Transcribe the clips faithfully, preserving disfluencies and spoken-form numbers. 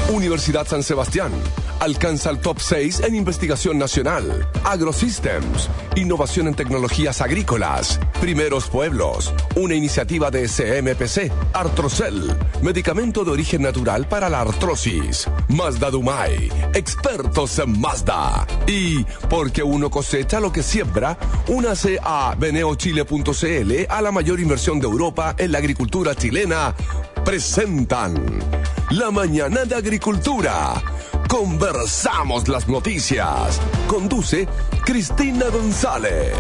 Universidad San Sebastián. Alcanza el top seis en investigación nacional. AgroSystems. Innovación en tecnologías agrícolas. Primeros Pueblos. Una iniciativa de C M P C. Artrocel. Medicamento de origen natural para la artrosis. Mazda Dumay. Expertos en Mazda. Y porque uno cosecha lo que siembra, únase a veneochile punto c l, a la mayor inversión de Europa en la agricultura chilena. Presentan La Mañana de Agricultura. Conversamos las noticias. Conduce Cristina González.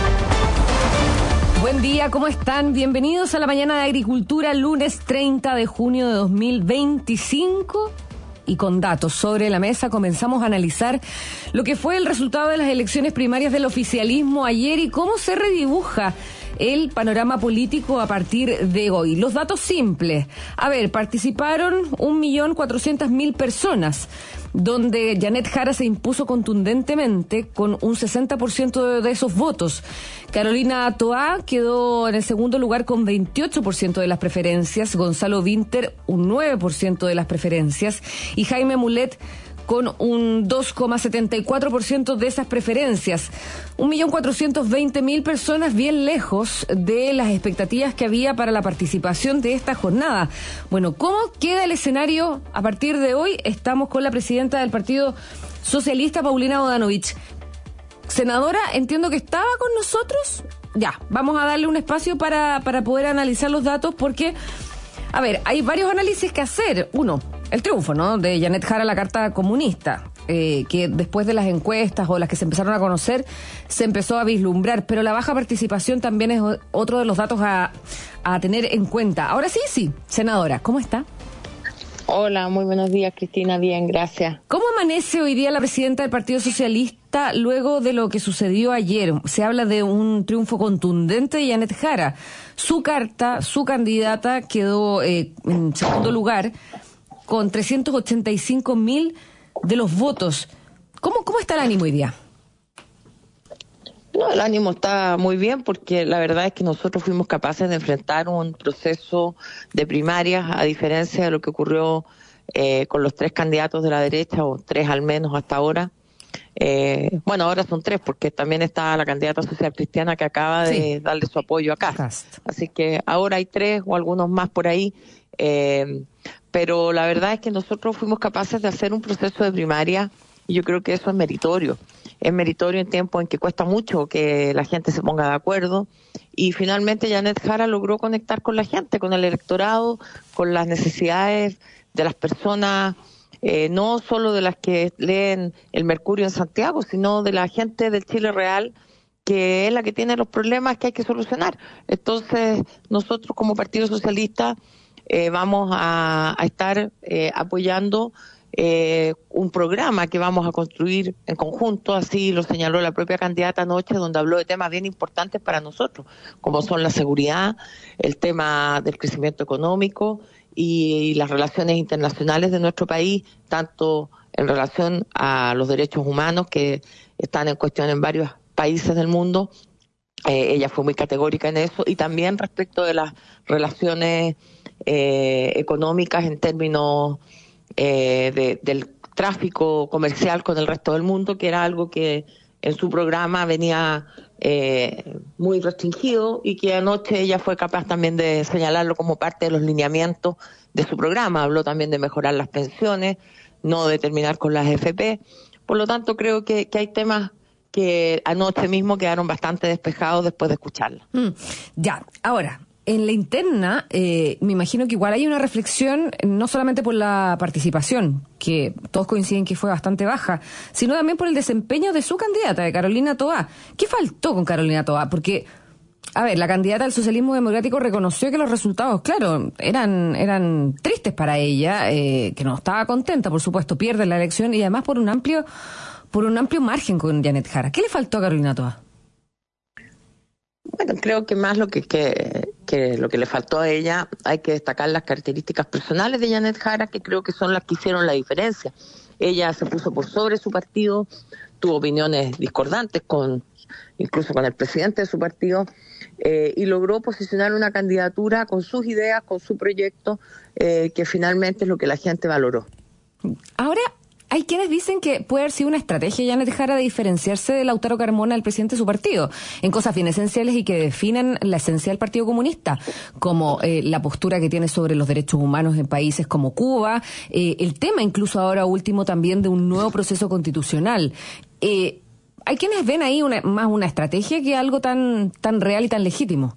Buen día, ¿cómo están? Bienvenidos a La Mañana de Agricultura, lunes treinta de junio de dos mil veinticinco. Y con datos sobre la mesa comenzamos a analizar lo que fue el resultado de las elecciones primarias del oficialismo ayer y cómo se redibuja el panorama político a partir de hoy. Los datos simples. A ver, participaron un millón cuatrocientas mil personas, donde Janet Jara se impuso contundentemente con un sesenta por ciento de, de esos votos. Carolina Toá quedó en el segundo lugar con veintiocho por ciento de las preferencias, Gonzalo Vinter un nueve por ciento de las preferencias y Jaime Mulet con un dos coma setenta y cuatro por ciento de esas preferencias. un millón cuatrocientas veinte mil personas bien lejos de las expectativas que había para la participación de esta jornada. Bueno, ¿cómo queda el escenario a partir de hoy? Estamos con la presidenta del Partido Socialista, Paulina Bodanovich. Senadora, entiendo que estaba con nosotros. Ya, vamos a darle un espacio para, para poder analizar los datos porque, a ver, hay varios análisis que hacer. Uno, el triunfo, ¿no?, de Janet Jara, la carta comunista, eh, que después de las encuestas o las que se empezaron a conocer, se empezó a vislumbrar, pero la baja participación también es otro de los datos a, a tener en cuenta. Ahora sí, sí, senadora, ¿cómo está? Hola, muy buenos días, Cristina, bien, gracias. ¿Cómo amanece hoy día la presidenta del Partido Socialista luego de lo que sucedió ayer? Se habla de un triunfo contundente de Janet Jara. Su carta, su candidata, quedó eh, en segundo lugar, con trescientos ochenta y cinco mil de los votos. ¿Cómo, cómo está el ánimo hoy día? No, el ánimo está muy bien porque la verdad es que nosotros fuimos capaces de enfrentar un proceso de primarias, a diferencia de lo que ocurrió eh, con los tres candidatos de la derecha, o tres al menos hasta ahora. Eh, bueno, ahora son tres porque también está la candidata social cristiana que acaba de sí. darle su apoyo a Cast. Así que ahora hay tres o algunos más por ahí. Eh, pero la verdad es que nosotros fuimos capaces de hacer un proceso de primaria y yo creo que eso es meritorio. Es meritorio en tiempos en que cuesta mucho que la gente se ponga de acuerdo y finalmente Janet Jara logró conectar con la gente, con el electorado, con las necesidades de las personas, eh, no solo de las que leen El Mercurio en Santiago, sino de la gente del Chile real, que es la que tiene los problemas que hay que solucionar. Entonces nosotros como Partido Socialista eh, vamos a, a estar eh, apoyando Eh, un programa que vamos a construir en conjunto, así lo señaló la propia candidata anoche, donde habló de temas bien importantes para nosotros, como son la seguridad, el tema del crecimiento económico y, y las relaciones internacionales de nuestro país, tanto en relación a los derechos humanos que están en cuestión en varios países del mundo. Eh, ella fue muy categórica en eso, y también respecto de las relaciones eh, económicas en términos Eh, de, del tráfico comercial con el resto del mundo, que era algo que en su programa venía eh, muy restringido y que anoche ella fue capaz también de señalarlo como parte de los lineamientos de su programa. Habló también de mejorar las pensiones, no de terminar con las A F P. Por lo tanto, creo que, que hay temas que anoche mismo quedaron bastante despejados después de escucharla. Mm, ya, ahora, en la interna, eh, me imagino que igual hay una reflexión, no solamente por la participación, que todos coinciden que fue bastante baja, sino también por el desempeño de su candidata, de Carolina Toá. ¿Qué faltó con Carolina Toá? Porque, a ver, la candidata del socialismo democrático reconoció que los resultados, claro, eran eran tristes para ella, eh, que no estaba contenta, por supuesto, pierde la elección y además por un amplio por un amplio margen con Janet Jara. ¿Qué le faltó a Carolina Toá? Bueno, creo que más lo que, que, que lo que le faltó a ella, hay que destacar las características personales de Janet Jara, que creo que son las que hicieron la diferencia. Ella se puso por sobre su partido, tuvo opiniones discordantes con incluso con el presidente de su partido, eh, y logró posicionar una candidatura con sus ideas, con su proyecto, eh, que finalmente es lo que la gente valoró. Ahora, hay quienes dicen que puede haber sido una estrategia Janet Jara de diferenciarse de Lautaro Carmona, el presidente de su partido, en cosas bien esenciales y que definen la esencia del Partido Comunista, como eh, la postura que tiene sobre los derechos humanos en países como Cuba, eh, el tema incluso ahora último también de un nuevo proceso constitucional. Eh, hay quienes ven ahí una, más una estrategia que algo tan, tan real y tan legítimo.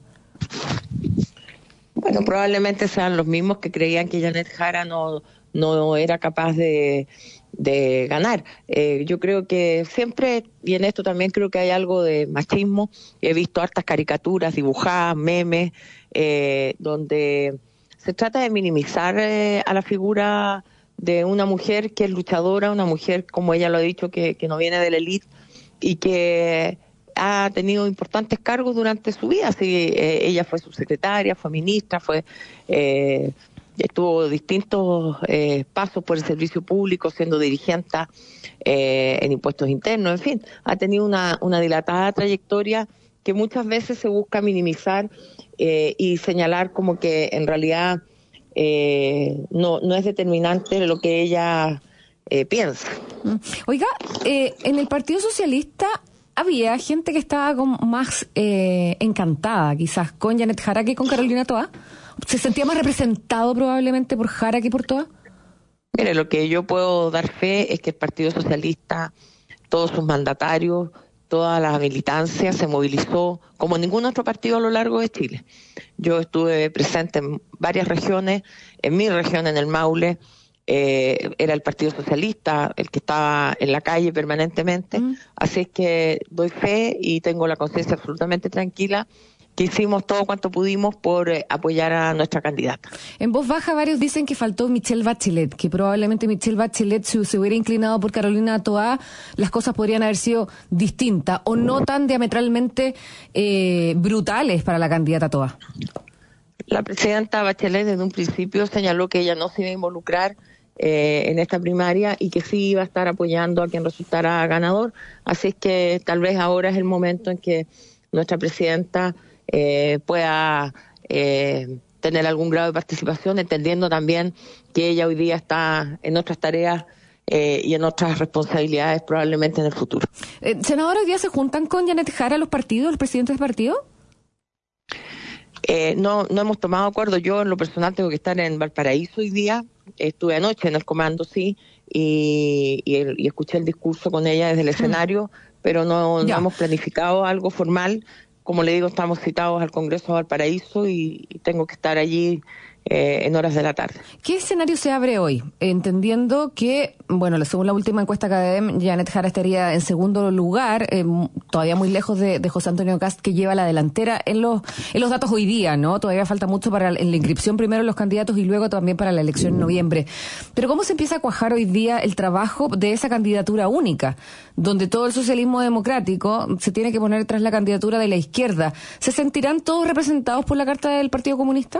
Bueno, probablemente sean los mismos que creían que Janet Jara no, no era capaz de... de ganar. Eh, yo creo que siempre, y en esto también creo que hay algo de machismo, he visto hartas caricaturas dibujadas, memes, eh, donde se trata de minimizar eh, a la figura de una mujer que es luchadora, una mujer, como ella lo ha dicho, que, que no viene de la élite y que ha tenido importantes cargos durante su vida. Así, eh, ella fue subsecretaria, fue ministra, fue... Eh, Estuvo distintos eh, pasos por el servicio público, siendo dirigente eh, en impuestos internos, en fin, ha tenido una, una dilatada trayectoria que muchas veces se busca minimizar eh, y señalar como que en realidad eh, no, no es determinante lo que ella eh, piensa. Oiga, eh, en el Partido Socialista había gente que estaba como más eh, encantada quizás con Janet Jara que con Carolina Toá. ¿Se sentía más representado probablemente por Jara que por Toá? Mire, lo que yo puedo dar fe es que el Partido Socialista, todos sus mandatarios, toda la militancia se movilizó como ningún otro partido a lo largo de Chile. Yo estuve presente en varias regiones, en mi región, en el Maule, eh, era el Partido Socialista el que estaba en la calle permanentemente, mm. así es que doy fe y tengo la conciencia absolutamente tranquila que hicimos todo cuanto pudimos por eh, apoyar a nuestra candidata. En voz baja varios dicen que faltó Michelle Bachelet, que probablemente Michelle Bachelet, si se hubiera inclinado por Carolina Toá, las cosas podrían haber sido distintas o no tan diametralmente eh, brutales para la candidata Toá. La presidenta Bachelet desde un principio señaló que ella no se iba a involucrar eh, en esta primaria y que sí iba a estar apoyando a quien resultara ganador, así es que tal vez ahora es el momento en que nuestra presidenta Eh, pueda eh, tener algún grado de participación, entendiendo también que ella hoy día está en otras tareas eh, y en otras responsabilidades probablemente en el futuro. Eh, senadora, ¿hoy día se juntan con Janet Jara los partidos, los presidentes de partido? Eh, no, no hemos tomado acuerdo. Yo en lo personal tengo que estar en Valparaíso hoy día, estuve anoche en el comando, sí, y, y, el, y escuché el discurso con ella desde el escenario, mm. pero no, no hemos planificado algo formal. Como le digo, estamos citados al Congreso de Valparaíso y, y tengo que estar allí eh, en horas de la tarde. ¿Qué escenario se abre hoy? Entendiendo que, bueno, según la última encuesta C A D E M, Janet Jara estaría en segundo lugar, eh, todavía muy lejos de, de José Antonio Kast, que lleva la delantera en los en los datos hoy día, ¿no? Todavía falta mucho para en la inscripción primero de los candidatos y luego también para la elección en noviembre. Pero ¿cómo se empieza a cuajar hoy día el trabajo de esa candidatura única, donde todo el socialismo democrático se tiene que poner tras la candidatura de la izquierda? ¿Se sentirán todos representados por la carta del Partido Comunista?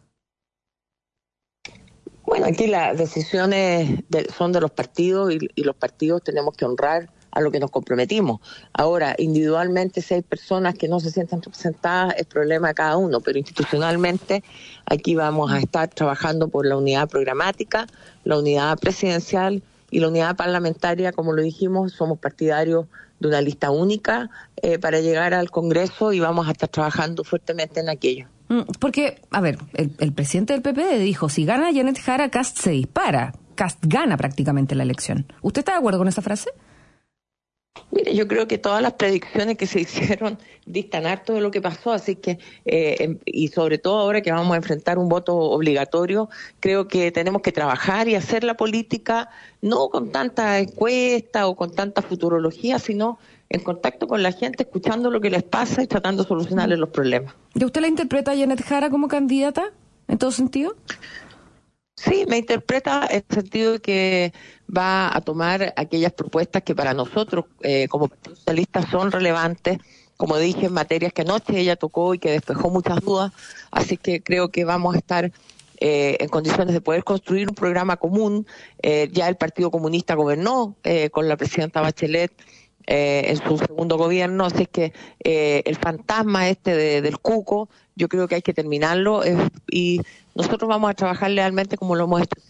Bueno, aquí las decisiones de, son de los partidos y, y los partidos tenemos que honrar a lo que nos comprometimos. Ahora, individualmente, si hay personas que no se sientan representadas, es problema de cada uno, pero institucionalmente aquí vamos a estar trabajando por la unidad programática, la unidad presidencial y la unidad parlamentaria. Como lo dijimos, somos partidarios de una lista única eh, para llegar al Congreso y vamos a estar trabajando fuertemente en aquello. Porque, a ver, el, el presidente del P P D dijo, si gana Janet Jara, Kast se dispara. Kast gana prácticamente la elección. ¿Usted está de acuerdo con esa frase? Mire, yo creo que todas las predicciones que se hicieron distan harto de lo que pasó, así que, eh, y sobre todo ahora que vamos a enfrentar un voto obligatorio, creo que tenemos que trabajar y hacer la política no con tanta encuesta o con tanta futurología, sino en contacto con la gente, escuchando lo que les pasa y tratando de solucionarles los problemas. ¿Y usted la interpreta a Janet Jara como candidata en todo sentido? Sí, me interpreta en el sentido de que va a tomar aquellas propuestas que para nosotros eh, como Partido Socialista son relevantes, como dije, en materias que anoche ella tocó y que despejó muchas dudas, así que creo que vamos a estar eh, en condiciones de poder construir un programa común. Eh, ya el Partido Comunista gobernó eh, con la presidenta Bachelet Eh, en su segundo gobierno, así que eh, el fantasma este de, del cuco, yo creo que hay que terminarlo eh, y nosotros vamos a trabajar lealmente como lo hemos hecho siempre.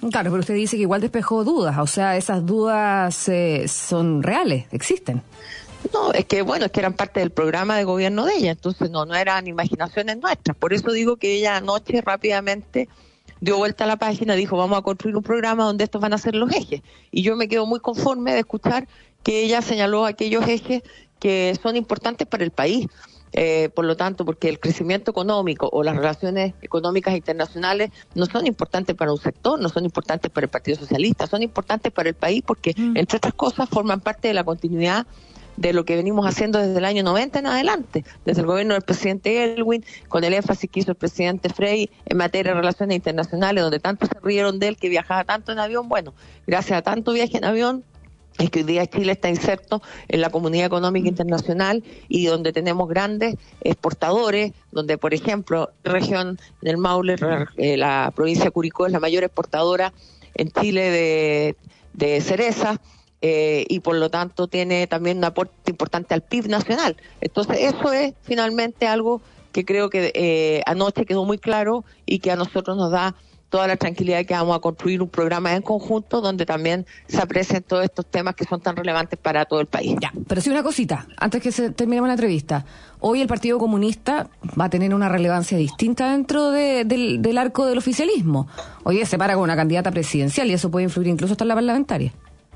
Claro, pero usted dice que igual despejó dudas, o sea, esas dudas eh, son reales, existen. No, es que bueno, es que eran parte del programa de gobierno de ella, entonces no, no eran imaginaciones nuestras. Por eso digo que ella anoche rápidamente dio vuelta a la página, dijo vamos a construir un programa donde estos van a ser los ejes. Y yo me quedo muy conforme de escuchar que ella señaló aquellos ejes que son importantes para el país. Eh, por lo tanto, porque el crecimiento económico o las relaciones económicas internacionales no son importantes para un sector, no son importantes para el Partido Socialista, son importantes para el país porque, mm. entre otras cosas, forman parte de la continuidad de lo que venimos haciendo desde el año noventa en adelante, desde el gobierno del presidente Elwin, con el énfasis que hizo el presidente Frey en materia de relaciones internacionales, donde tanto se rieron de él, que viajaba tanto en avión. Bueno, gracias a tanto viaje en avión, es que hoy día Chile está inserto en la comunidad económica internacional y donde tenemos grandes exportadores, donde, por ejemplo, la región del Maule, eh, la provincia de Curicó es la mayor exportadora en Chile de, de cereza, eh, y por lo tanto tiene también un aporte importante al P I B nacional. Entonces eso es finalmente algo que creo que eh, anoche quedó muy claro y que a nosotros nos da toda la tranquilidad que vamos a construir un programa en conjunto donde también se aprecien todos estos temas que son tan relevantes para todo el país. Ya, pero sí una cosita, antes que se terminemos la entrevista. Hoy el Partido Comunista va a tener una relevancia distinta dentro de, del, del arco del oficialismo. Hoy se para con una candidata presidencial y eso puede influir incluso hasta en la parlamentaria.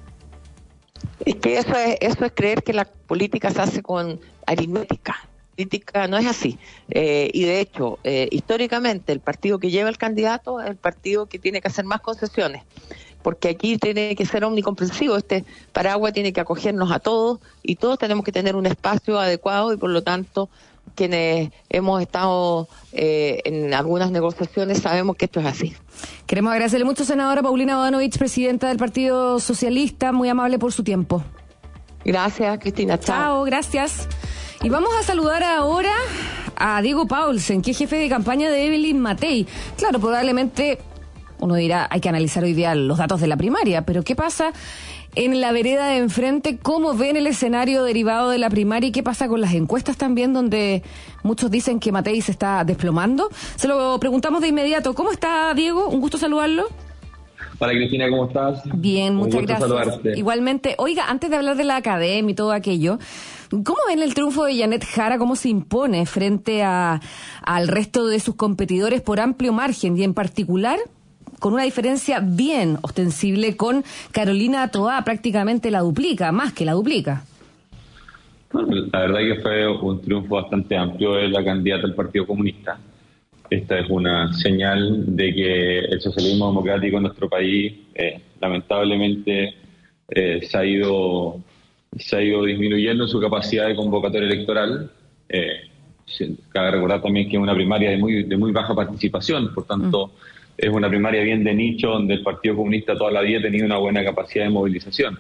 Es que eso es, eso es creer que la política se hace con aritmética. Política no es así, eh, y de hecho eh, históricamente el partido que lleva el candidato es el partido que tiene que hacer más concesiones, porque aquí tiene que ser omnicomprensivo, este paraguas tiene que acogernos a todos y todos tenemos que tener un espacio adecuado y por lo tanto quienes hemos estado eh, en algunas negociaciones sabemos que esto es así. Queremos agradecerle mucho, senadora Paulina Bodanovich, presidenta del Partido Socialista, muy amable por su tiempo. Gracias, Cristina. Chao. Chao, gracias. Y vamos a saludar ahora a Diego Paulsen, que es jefe de campaña de Evelyn Matei. Claro, probablemente uno dirá, hay que analizar hoy día los datos de la primaria, pero ¿qué pasa en la vereda de enfrente? ¿Cómo ven el escenario derivado de la primaria? ¿Y qué pasa con las encuestas también, donde muchos dicen que Matei se está desplomando? Se lo preguntamos de inmediato. ¿Cómo está, Diego? Un gusto saludarlo. Hola, Cristina, ¿cómo estás? Bien, muchas gracias. Saludarte. Igualmente. Oiga, antes de hablar de la academia y todo aquello, ¿cómo ven el triunfo de Janet Jara? ¿Cómo se impone frente a al resto de sus competidores por amplio margen y en particular con una diferencia bien ostensible con Carolina Toá? Prácticamente la duplica, más que la duplica. Bueno, la verdad que fue un triunfo bastante amplio de la candidata del Partido Comunista. Esta es una señal de que el socialismo democrático en nuestro país eh, lamentablemente eh, se ha ido se ha ido disminuyendo su capacidad de convocatoria electoral. Eh, cabe recordar también que es una primaria de muy de muy baja participación, por tanto mm. es una primaria bien de nicho donde el Partido Comunista toda la vida ha tenido una buena capacidad de movilización.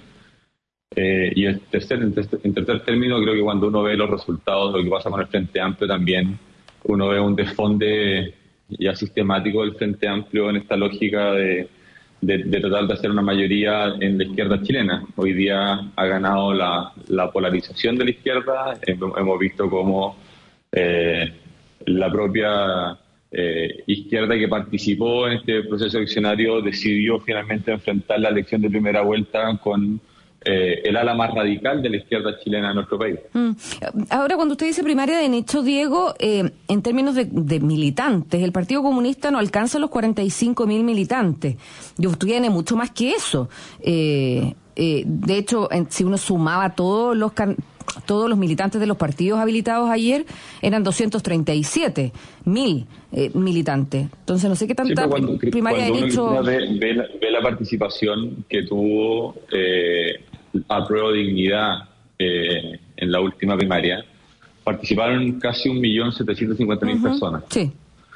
Eh, y el tercer, en tercer, en tercer término, creo que cuando uno ve los resultados de lo que pasa con el Frente Amplio también, uno ve un desfonde ya sistemático del Frente Amplio en esta lógica de, de, de tratar de hacer una mayoría en la izquierda chilena. Hoy día ha ganado la, la polarización de la izquierda. Hemos visto cómo eh, la propia eh, izquierda que participó en este proceso eleccionario decidió finalmente enfrentar la elección de primera vuelta con Eh, el ala más radical de la izquierda chilena en nuestro país. Mm. Ahora, cuando usted dice primaria de nicho, Diego, eh, en términos de, de militantes, el Partido Comunista no alcanza los cuarenta y cinco mil militantes. Y tiene mucho más que eso. Eh, eh, de hecho, en, si uno sumaba todos los can todos los militantes de los partidos habilitados ayer, eran doscientos treinta y siete mil eh, militantes. Entonces, no sé qué tanta sí, cuando, primaria cuando de nicho... Ve, ve, la, ve la participación que tuvo eh, Apruebo Dignidad eh, en la última primaria, participaron casi un millón setecientos cincuenta mil personas. Sí.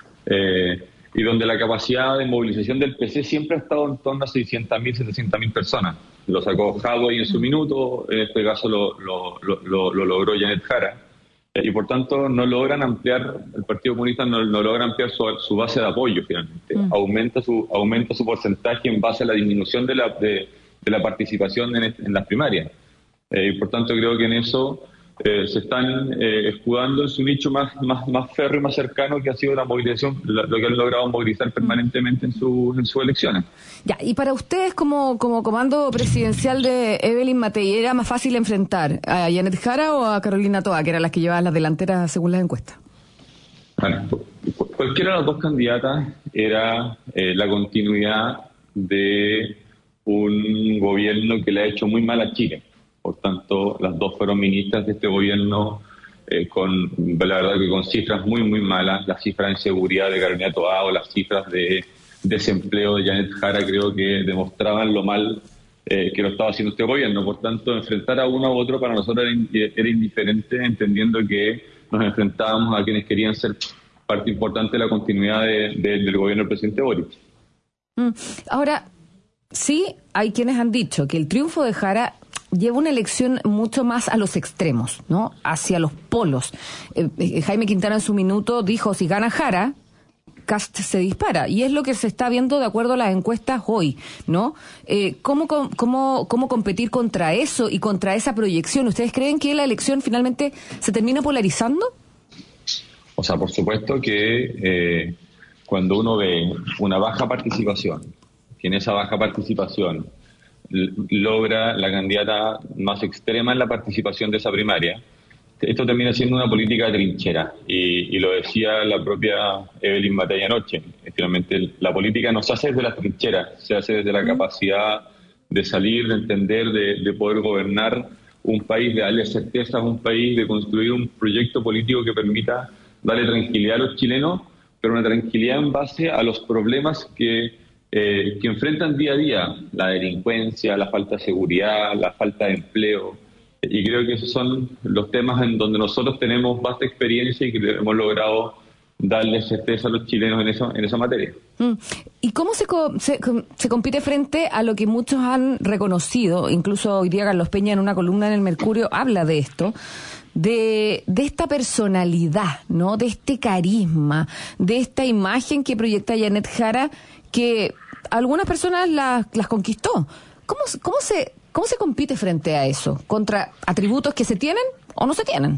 Eh, y donde la capacidad de movilización del P C siempre ha estado en torno a seiscientas mil, setecientas mil personas. Lo sacó Jadwe en su minuto, en este caso lo, lo, lo, lo logró Janet Jara. Eh, y por tanto no logran ampliar, el Partido Comunista no, no logra ampliar su, su base de apoyo finalmente. Mm. Aumenta su aumenta su porcentaje en base a la disminución de la, de, de la participación en, en las primarias. Eh, y por tanto creo que en eso eh, se están eh, escudando en su nicho más, más, más férreo y más cercano, que ha sido la movilización, lo, lo que han logrado movilizar permanentemente en, su, en sus elecciones. Ya, y para ustedes como, como comando presidencial de Evelyn Matei, ¿era más fácil enfrentar a Janet Jara o a Carolina Toa, que eran las que llevaban las delanteras según las encuestas? Bueno, cualquiera de las dos candidatas era eh, la continuidad de un gobierno que le ha hecho muy mal a Chile. Por tanto, las dos fueron ministras de este gobierno eh, con, la verdad, que con cifras muy, muy malas. Las cifras de inseguridad de Carolina Toa o las cifras de desempleo de Janet Jara creo que demostraban lo mal eh, que lo estaba haciendo este gobierno. Por tanto, enfrentar a uno u otro para nosotros era, era indiferente, entendiendo que nos enfrentábamos a quienes querían ser parte importante de la continuidad de, de, del gobierno del presidente Boric. Mm. Ahora, sí, hay quienes han dicho que el triunfo de Jara lleva una elección mucho más a los extremos, ¿no? Hacia los polos. Eh, eh, Jaime Quintana en su minuto dijo, si gana Jara, Kast se dispara. Y es lo que se está viendo de acuerdo a las encuestas hoy, ¿no? Eh, ¿cómo, cómo, ¿Cómo competir contra eso y contra esa proyección? ¿Ustedes creen que la elección finalmente se termina polarizando? O sea, por supuesto que eh, cuando uno ve una baja participación, que en esa baja participación logra la candidata más extrema en la participación de esa primaria, esto termina siendo una política de trinchera, y, y lo decía la propia Evelyn Matei anoche. Finalmente, la política no se hace desde las trincheras, se hace desde la capacidad de salir, de entender, de, de poder gobernar un país, de darle certeza a un país, de construir un proyecto político que permita darle tranquilidad a los chilenos, pero una tranquilidad en base a los problemas que Eh, que enfrentan día a día, la delincuencia, la falta de seguridad, la falta de empleo, y creo que esos son los temas en donde nosotros tenemos vasta experiencia y que hemos logrado darle certeza a los chilenos en esa, en esa materia. Mm. ¿Y cómo se, co se, se compite frente a lo que muchos han reconocido? Incluso hoy día Carlos Peña en una columna en el Mercurio habla de esto, de, de esta personalidad, ¿no? De este carisma, de esta imagen que proyecta Janet Jara, que algunas personas las, las conquistó. ¿Cómo, cómo, se, ¿Cómo se compite frente a eso? ¿Contra atributos que se tienen o no se tienen?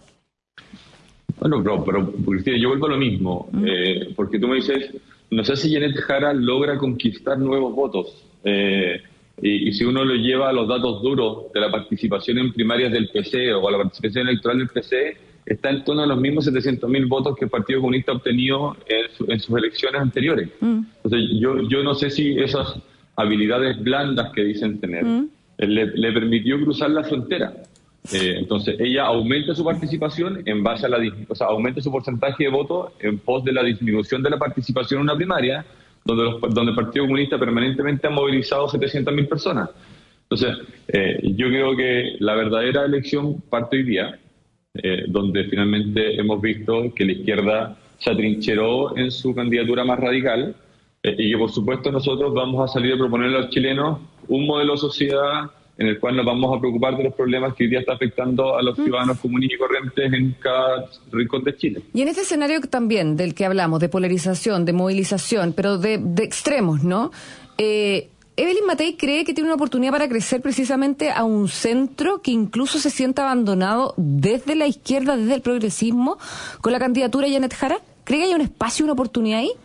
Bueno, pero, pero Cristina, yo vuelvo a lo mismo, mm. eh, porque tú me dices, no sé si Janet Jara logra conquistar nuevos votos, eh, y, y si uno lo lleva a los datos duros de la participación en primarias del P C o a la participación electoral del P C, está en torno a los mismos setecientos mil votos que el Partido Comunista ha obtenido en, su, en sus elecciones anteriores. Mm. Entonces, yo, yo no sé si esas habilidades blandas que dicen tener mm. le, le permitió cruzar la frontera. Eh, entonces, ella aumenta su participación en base a la... O sea, aumenta su porcentaje de votos en pos de la disminución de la participación en una primaria, donde, los, donde el Partido Comunista permanentemente ha movilizado setecientas mil personas. Entonces, eh, yo creo que la verdadera elección parte hoy día, Eh, donde finalmente hemos visto que la izquierda se atrincheró en su candidatura más radical, eh, y que por supuesto nosotros vamos a salir a proponerle a los chilenos un modelo de sociedad en el cual nos vamos a preocupar de los problemas que hoy día está afectando a los ciudadanos comunes y corrientes en cada rincón de Chile. Y en este escenario también del que hablamos, de polarización, de movilización, pero de, de extremos, ¿no? Eh, Evelyn Matei cree que tiene una oportunidad para crecer precisamente a un centro que incluso se sienta abandonado desde la izquierda, desde el progresismo, con la candidatura de Janet Jara. ¿Cree que hay un espacio, una oportunidad ahí?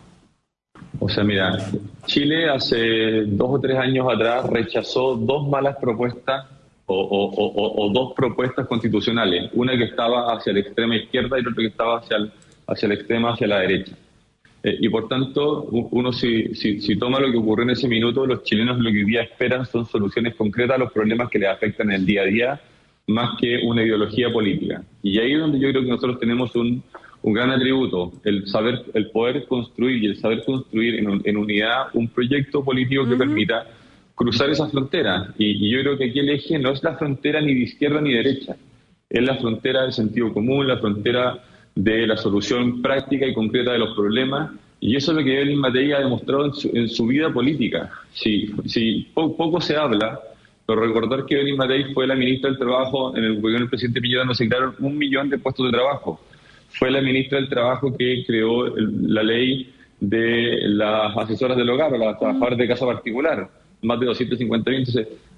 O sea, mira, Chile hace dos o tres años atrás rechazó dos malas propuestas o, o, o, o dos propuestas constitucionales, una que estaba hacia la extrema izquierda y otra que estaba hacia, el, hacia la extrema, hacia la derecha. Eh, y por tanto, uno si, si, si toma lo que ocurrió en ese minuto, los chilenos lo que hoy día esperan son soluciones concretas a los problemas que les afectan en el día a día, más que una ideología política. Y ahí es donde yo creo que nosotros tenemos un, un gran atributo, el saber, el poder construir y el saber construir en, en unidad un proyecto político que uh-huh. permita cruzar esa frontera. Y, y yo creo que aquí el eje no es la frontera ni de izquierda ni de derecha, es la frontera del sentido común, la frontera de la solución práctica y concreta de los problemas, y eso es lo que Evelyn Matei ha demostrado en su, en su vida política. Sí, sí, po, poco se habla, pero recordar que Evelyn Matei fue la ministra del Trabajo en el gobierno del presidente Piñera, donde se crearon un millón de puestos de trabajo. Fue la ministra del Trabajo que creó el, la ley de las asesoras del hogar, o las trabajadoras de casa particular, más de doscientos cincuenta mil. Entonces,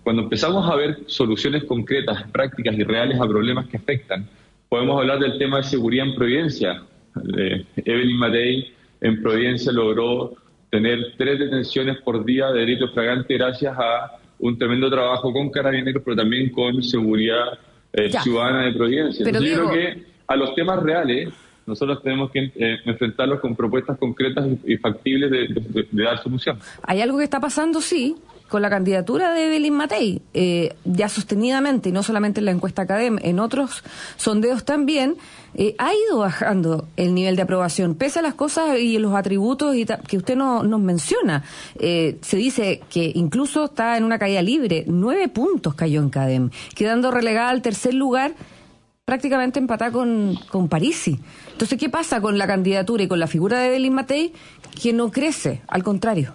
cuando empezamos a ver soluciones concretas, prácticas y reales a problemas que afectan, podemos hablar del tema de seguridad en Providencia. Eh, Evelyn Matei en Providencia logró tener tres detenciones por día de delito flagrante gracias a un tremendo trabajo con Carabineros, pero también con seguridad eh, ciudadana de Providencia. Entonces, yo creo que a los temas reales nosotros tenemos que eh, enfrentarlos con propuestas concretas y, y factibles de, de, de dar solución. Hay algo que está pasando, sí, con la candidatura de Evelyn Matei, eh, ya sostenidamente, y no solamente en la encuesta Cadem, en otros sondeos también, eh, ha ido bajando el nivel de aprobación, pese a las cosas y los atributos y que usted no, nos menciona. Eh, se dice que incluso está en una caída libre, nueve puntos cayó en Cadem, quedando relegada al tercer lugar, prácticamente empatada con, con Parisi. Entonces, ¿qué pasa con la candidatura y con la figura de Evelyn Matei, que no crece, al contrario?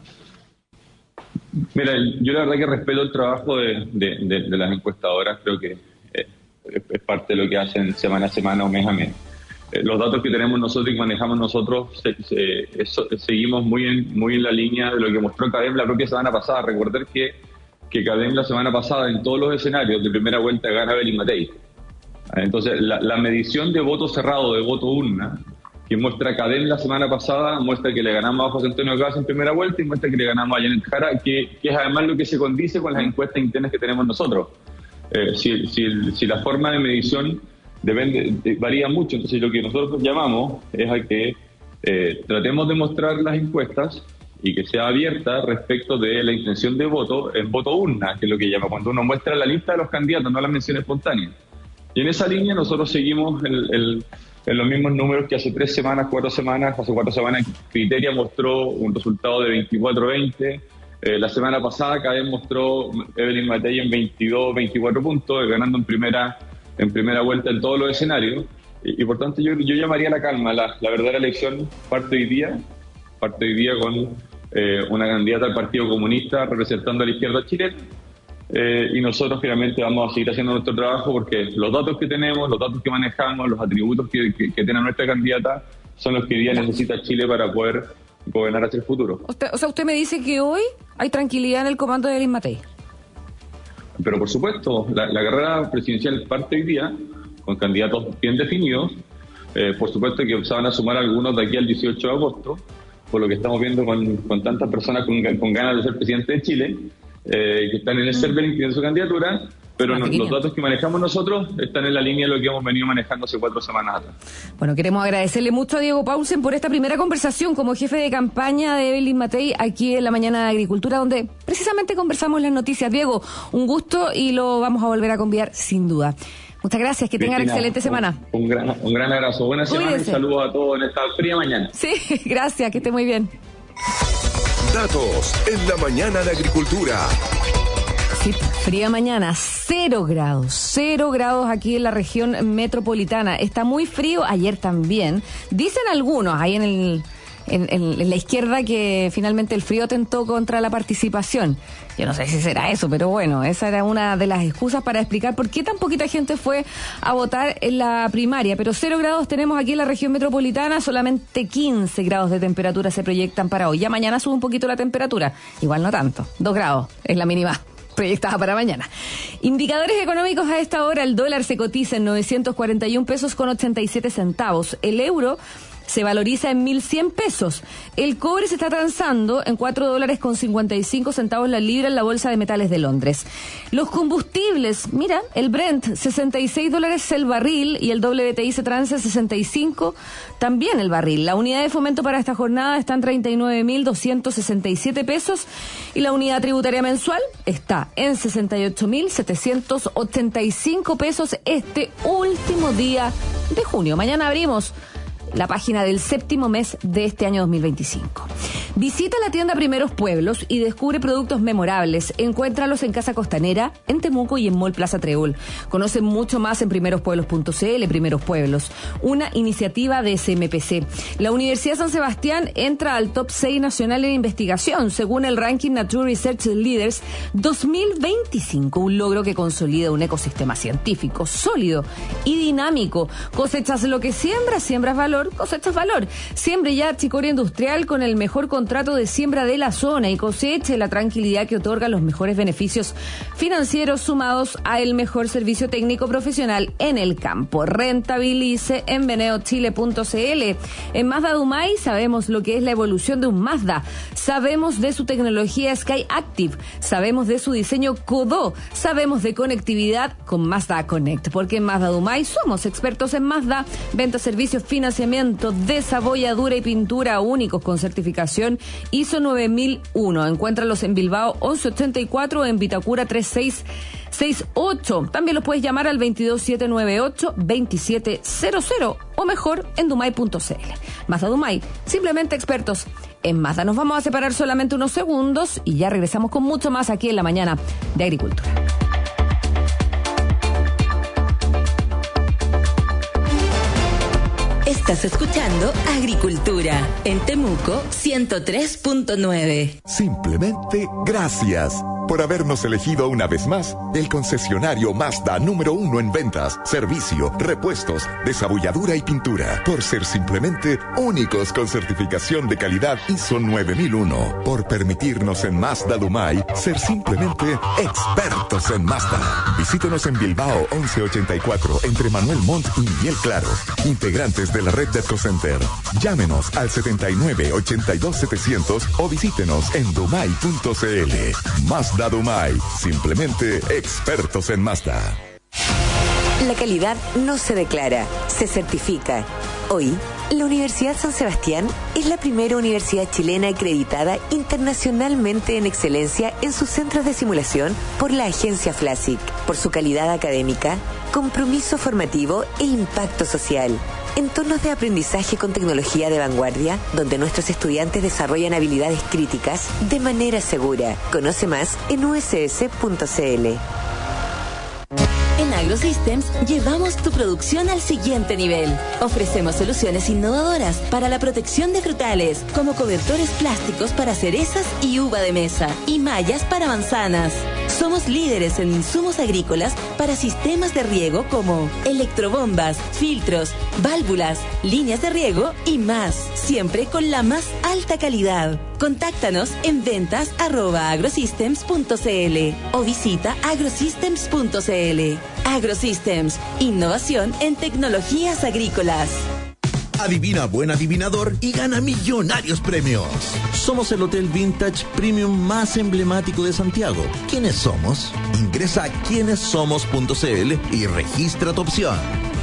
Mira, yo la verdad que respeto el trabajo de, de, de, de las encuestadoras, creo que eh, es parte de lo que hacen semana a semana o mes a mes. Eh, los datos que tenemos nosotros y que manejamos nosotros se, se, eso, seguimos muy en, muy en la línea de lo que mostró Cadem la propia semana pasada. Recordar que, que Cadem la semana pasada en todos los escenarios de primera vuelta gana Evelyn Matei. Entonces, la, la medición de voto cerrado, de voto urna, que muestra Cadem la semana pasada, muestra que le ganamos a José Antonio Caz en primera vuelta y muestra que le ganamos a Janet Jara, que, que es además lo que se condice con las encuestas internas que tenemos nosotros. Eh, si, si, si la forma de medición depende, de, varía mucho, entonces lo que nosotros llamamos es a que eh, tratemos de mostrar las encuestas y que sea abierta respecto de la intención de voto en voto urna, que es lo que llama cuando uno muestra la lista de los candidatos, no la mención espontánea. Y en esa línea nosotros seguimos el, el, en los mismos números que hace tres semanas, cuatro semanas. Hace cuatro semanas Criteria mostró un resultado de veinticuatro veinte. Eh, la semana pasada Cadem mostró Evelyn Matei en veintidós, veinticuatro puntos, ganando en primera, en primera vuelta en todos los escenarios. Y, y por tanto yo, yo llamaría a la calma. La, la verdadera elección parte hoy día, parte hoy día con eh, una candidata al Partido Comunista representando a la izquierda chilena. Eh, y nosotros finalmente vamos a seguir haciendo nuestro trabajo porque los datos que tenemos, los datos que manejamos, los atributos que, que, que tiene nuestra candidata son los que hoy día necesita Chile para poder gobernar hacia el futuro. Usted, o sea, usted me dice que hoy hay tranquilidad en el comando de Evelyn Matei. Pero por supuesto, la, la carrera presidencial parte hoy día con candidatos bien definidos. Eh, por supuesto que se van a sumar algunos de aquí al dieciocho de agosto, por lo que estamos viendo con, con tantas personas con, con ganas de ser presidente de Chile. Eh, que están en el server inscribiendo su candidatura, pero no, los datos que manejamos nosotros están en la línea de lo que hemos venido manejando hace cuatro semanas atrás. Bueno, queremos agradecerle mucho a Diego Paulsen por esta primera conversación como jefe de campaña de Evelyn Matei aquí en la Mañana de Agricultura, donde precisamente conversamos las noticias. Diego, un gusto y lo vamos a volver a convidar sin duda. Muchas gracias, que tengan Cristina, excelente semana. Un, un, gran, un gran abrazo, buena semana y saludos a todos en esta fría mañana. Sí, gracias, que esté muy bien. Datos en la Mañana de Agricultura. Sí, fría mañana, cero grados, cero grados aquí en la región metropolitana. Está muy frío, ayer también. Dicen algunos ahí en el... En, en, en la izquierda que finalmente el frío atentó contra la participación. Yo no sé si será eso, pero bueno, esa era una de las excusas para explicar por qué tan poquita gente fue a votar en la primaria. Pero cero grados tenemos aquí en la región metropolitana, solamente quince grados de temperatura se proyectan para hoy. Ya mañana sube un poquito la temperatura, igual no tanto, dos grados es la mínima proyectada para mañana. Indicadores económicos a esta hora: el dólar se cotiza en novecientos cuarenta y un pesos con ochenta y siete centavos, el euro se valoriza en mil cien pesos. El cobre se está transando en cuatro dólares con cincuenta y cinco centavos la libra en la Bolsa de Metales de Londres. Los combustibles, mira, el Brent, sesenta y seis dólares el barril y el W T I se transa sesenta y cinco también el barril. La unidad de fomento para esta jornada está en treinta y nueve mil doscientos sesenta y siete pesos y la unidad tributaria mensual está en sesenta y ocho mil setecientos ochenta y cinco pesos este último día de junio. Mañana abrimos la página del séptimo mes de este año dos mil veinticinco. Visita la tienda Primeros Pueblos y descubre productos memorables. Encuéntralos en Casa Costanera, en Temuco y en Mall Plaza Treul. Conoce mucho más en primeros pueblos punto c l. Primeros Pueblos, una iniciativa de S M P C. La Universidad San Sebastián entra al top seis nacional en investigación, según el ranking Nature Research Leaders dos mil veinticinco, un logro que consolida un ecosistema científico sólido y dinámico. Cosechas lo que siembras, siembras valor, cosechas valor. Siembre ya chicoria industrial con el mejor control contrato de siembra de la zona y coseche la tranquilidad que otorga los mejores beneficios financieros sumados a el mejor servicio técnico profesional en el campo. Rentabilice en veneo chile punto c l. En Mazda Dumay sabemos lo que es la evolución de un Mazda. Sabemos de su tecnología Sky Active. Sabemos de su diseño Kodō. Sabemos de conectividad con Mazda Connect. Porque en Mazda Dumay somos expertos en Mazda. Venta, servicios, financiamiento, desabolladura y pintura únicos con certificación I S O nueve mil uno. Encuéntralos en Bilbao once ochenta y cuatro o en Vitacura treinta y seis sesenta y ocho. También los puedes llamar al veintidós setecientos noventa y ocho veintisiete cero cero o mejor en dumay punto c l. Mazda Dumay, simplemente expertos en Mazda. Nos vamos a separar solamente unos segundos y ya regresamos con mucho más aquí en la mañana de Agricultura. Estás escuchando Agricultura en Temuco ciento tres punto nueve. Simplemente gracias por habernos elegido una vez más el concesionario Mazda número uno en ventas, servicio, repuestos, desabulladura y pintura. Por ser simplemente únicos con certificación de calidad I S O nueve mil uno. Por permitirnos en Mazda Dumay ser simplemente expertos en Mazda. Visítenos en Bilbao once ochenta y cuatro entre Manuel Montt y Miguel Claro. Integrantes de la red de EcoCenter. Llámenos al setenta y nueve ochenta y dos setecientos o visítenos en dumay punto c l. Mazda Dumay, simplemente expertos en Mazda. La calidad no se declara, se certifica. Hoy, la Universidad San Sebastián es la primera universidad chilena acreditada internacionalmente en excelencia en sus centros de simulación por la agencia FLASIC, por su calidad académica, compromiso formativo e impacto social. Entornos de aprendizaje con tecnología de vanguardia, donde nuestros estudiantes desarrollan habilidades críticas de manera segura. Conoce más en u s s punto c l. En AgroSystems llevamos tu producción al siguiente nivel. Ofrecemos soluciones innovadoras para la protección de frutales, como cobertores plásticos para cerezas y uva de mesa, y mallas para manzanas. Somos líderes en insumos agrícolas para sistemas de riego como electrobombas, filtros, válvulas, líneas de riego y más, siempre con la más alta calidad. Contáctanos en ventas arroba agrosystems punto c l o visita agrosystems punto c l. AgroSystems, innovación en tecnologías agrícolas. Adivina buen adivinador y gana millonarios premios. Somos el hotel vintage premium más emblemático de Santiago. ¿Quiénes somos? Ingresa a quiénes somos punto c l y registra tu opción.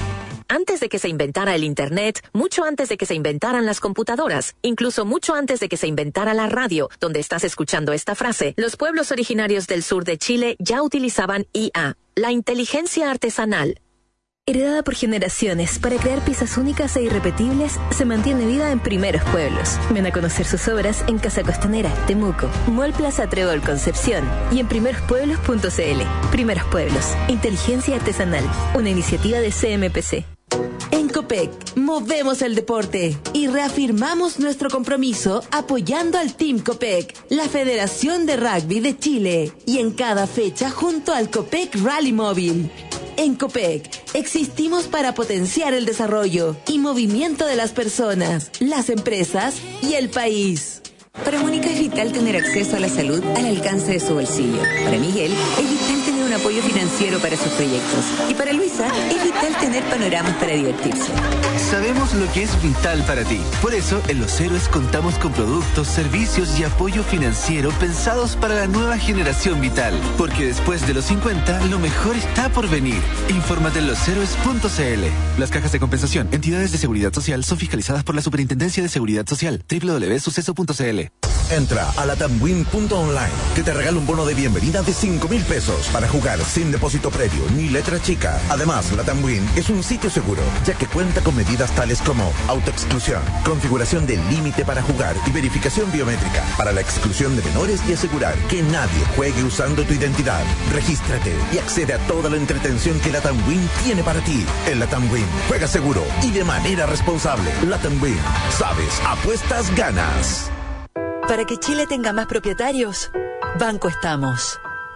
Antes de que se inventara el Internet, mucho antes de que se inventaran las computadoras, incluso mucho antes de que se inventara la radio, donde estás escuchando esta frase, los pueblos originarios del sur de Chile ya utilizaban I A, la inteligencia artesanal. Heredada por generaciones para crear piezas únicas e irrepetibles, se mantiene viva en Primeros Pueblos. Ven a conocer sus obras en Casa Costanera, Temuco, Mall Plaza Trébol Concepción y en primeros pueblos punto c l. Primeros Pueblos, inteligencia artesanal, una iniciativa de C M P C. En Copec, movemos el deporte y reafirmamos nuestro compromiso apoyando al Team Copec, la Federación de Rugby de Chile, y en cada fecha junto al Copec Rally Móvil. En Copec, existimos para potenciar el desarrollo y movimiento de las personas, las empresas y el país. Para Mónica es vital tener acceso a la salud al alcance de su bolsillo. Para Miguel es vital tener un apoyo financiero para sus proyectos. Y para Luisa es vital tener panoramas para divertirse. Sabemos lo que es vital para ti. Por eso, en Los Héroes contamos con productos, servicios y apoyo financiero pensados para la nueva generación vital. Porque después de los cincuenta, lo mejor está por venir. Infórmate en los héroes punto c l. Las cajas de compensación, entidades de seguridad social, son fiscalizadas por la Superintendencia de Seguridad Social. doble u doble u doble u punto suceso punto c l. Entra a latamwin punto online, que te regala un bono de bienvenida de cinco mil pesos para jugar sin depósito previo ni letra chica. Además, Latamwin es un sitio seguro, ya que cuenta con medidas tales como autoexclusión, configuración del límite para jugar y verificación biométrica para la exclusión de menores y asegurar que nadie juegue usando tu identidad. Regístrate y accede a toda la entretención que Latamwin tiene para ti. En Latamwin, juega seguro y de manera responsable. Latamwin, sabes, apuestas, ganas. Para que Chile tenga más propietarios, Banco Estamos.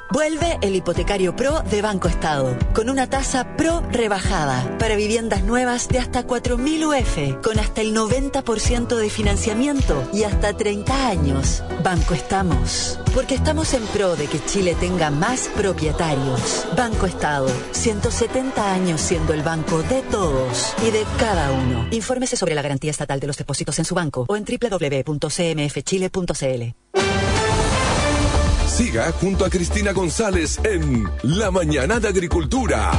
Vuelve el hipotecario Pro de Banco Estado, con una tasa Pro rebajada para viviendas nuevas de hasta cuatro mil U F, con hasta el noventa por ciento de financiamiento y hasta treinta años. Banco Estamos, porque estamos en pro de que Chile tenga más propietarios. Banco Estado, ciento setenta años siendo el banco de todos y de cada uno. Infórmese sobre la garantía estatal de los depósitos en su banco o en doble u doble u doble u punto c m f chile punto c l. Siga junto a Cristina González en La Mañana de Agricultura.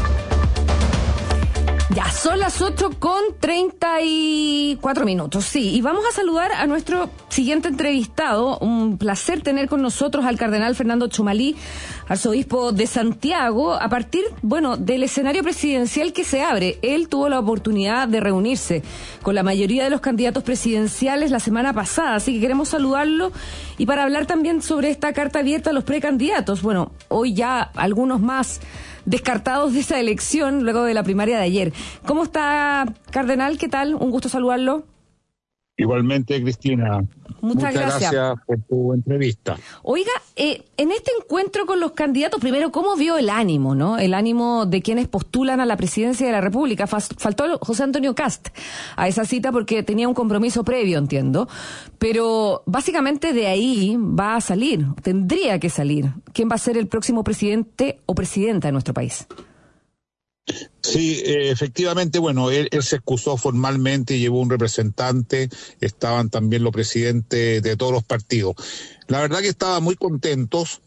Ya, son las ocho con treinta y cuatro minutos, sí. Y vamos a saludar a nuestro siguiente entrevistado. Un placer tener con nosotros al cardenal Fernando Chumalí, arzobispo de Santiago, a partir, bueno, del escenario presidencial que se abre. Él tuvo la oportunidad de reunirse con la mayoría de los candidatos presidenciales la semana pasada, así que queremos saludarlo y para hablar también sobre esta carta abierta a los precandidatos. Bueno, hoy ya algunos más descartados de esa elección luego de la primaria de ayer. ¿Cómo está, cardenal? ¿Qué tal? Un gusto saludarlo. Igualmente, Cristina. Muchas, Muchas gracias. gracias por tu entrevista. Oiga, eh, en este encuentro con los candidatos, primero, ¿cómo vio el ánimo, no? El ánimo de quienes postulan a la presidencia de la República. Faltó José Antonio Kast a esa cita porque tenía un compromiso previo, entiendo. Pero básicamente de ahí va a salir, tendría que salir. ¿Quién va a ser el próximo presidente o presidenta de nuestro país? Sí, eh, efectivamente, bueno, él, él se excusó formalmente y llevó un representante, estaban también los presidentes de todos los partidos. La verdad que estaban muy contentos,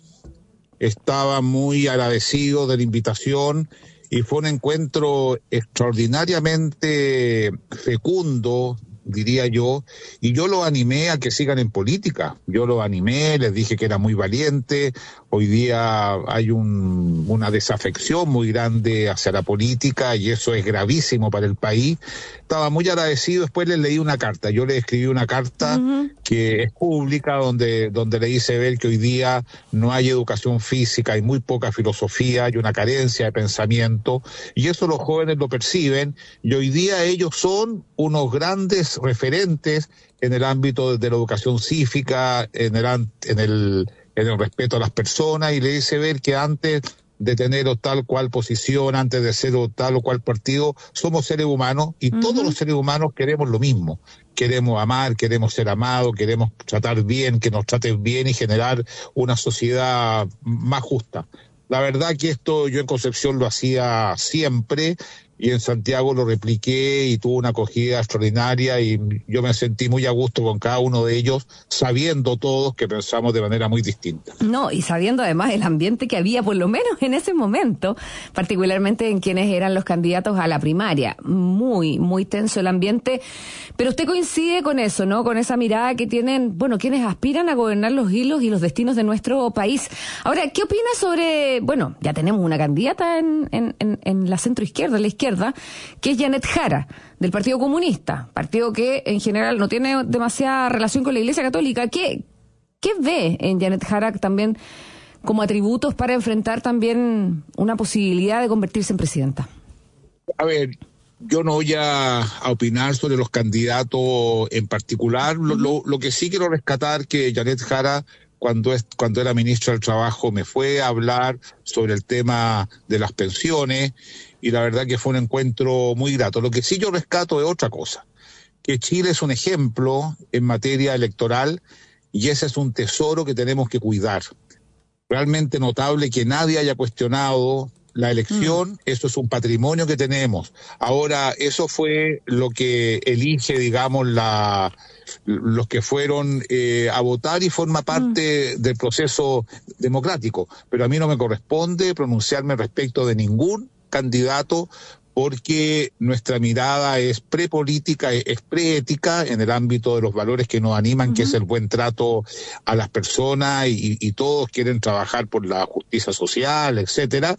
estaban muy agradecidos de la invitación y fue un encuentro extraordinariamente fecundo, diría yo, y yo los animé a que sigan en política. Yo los animé, les dije que era muy valiente. Hoy día hay un, una desafección muy grande hacia la política y eso es gravísimo para el país. Estaba muy agradecido, después les leí una carta. Yo le escribí una carta uh-huh. que es pública, donde, donde le hice ver que hoy día no hay educación física, hay muy poca filosofía, hay una carencia de pensamiento, y eso los jóvenes lo perciben, y hoy día ellos son unos grandes referentes en el ámbito de la educación cívica, en el, en el, en el respeto a las personas, y le hice ver que antes de tener o tal cual posición, antes de ser o tal o cual partido, somos seres humanos y uh-huh. todos los seres humanos queremos lo mismo. Queremos amar, queremos ser amados, queremos tratar bien, que nos traten bien y generar una sociedad más justa. La verdad que esto yo en Concepción lo hacía siempre y en Santiago lo repliqué y tuvo una acogida extraordinaria y yo me sentí muy a gusto con cada uno de ellos, sabiendo todos que pensamos de manera muy distinta. No, y sabiendo además el ambiente que había, por lo menos en ese momento, particularmente en quienes eran los candidatos a la primaria. Muy, muy tenso el ambiente. Pero usted coincide con eso, ¿no? Con esa mirada que tienen, bueno, quienes aspiran a gobernar los hilos y los destinos de nuestro país. Ahora, ¿qué opina sobre, bueno, ya tenemos una candidata en, en, en, en la centroizquierda, en la izquierda, que es Janet Jara, del Partido Comunista, partido que en general no tiene demasiada relación con la Iglesia Católica? ¿Qué, qué ve en Janet Jara también como atributos para enfrentar también una posibilidad de convertirse en presidenta? A ver, yo no voy a, a opinar sobre los candidatos en particular. Lo, lo, lo que sí quiero rescatar que Janet Jara, cuando, es, cuando era ministra del Trabajo, me fue a hablar sobre el tema de las pensiones, y la verdad que fue un encuentro muy grato. Lo que sí yo rescato es otra cosa, que Chile es un ejemplo en materia electoral y ese es un tesoro que tenemos que cuidar. Realmente notable que nadie haya cuestionado la elección, mm. eso es un patrimonio que tenemos. Ahora, eso fue lo que elige, digamos, la los que fueron eh, a votar y forma parte mm. del proceso democrático. Pero a mí no me corresponde pronunciarme respecto de ningún candidato porque nuestra mirada es prepolítica, es preética en el ámbito de los valores que nos animan, uh-huh. que es el buen trato a las personas y, y todos quieren trabajar por la justicia social, etcétera.